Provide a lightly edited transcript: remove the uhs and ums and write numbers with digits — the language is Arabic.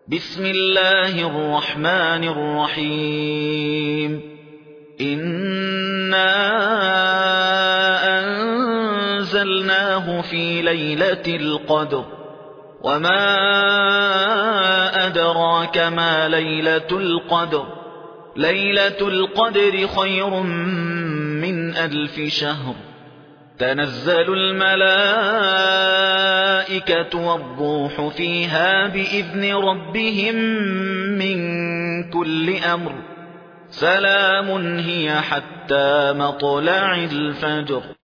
بسم الله الرحمن الرحيم إنا أنزلناه في ليلة القدر وما أدراك ما ليلة القدر ليلة القدر خير من 1000 شهر تنزل الملائكة والروح فيها بإذن ربهم من كل أمر سلام هي حتى مطلع الفجر.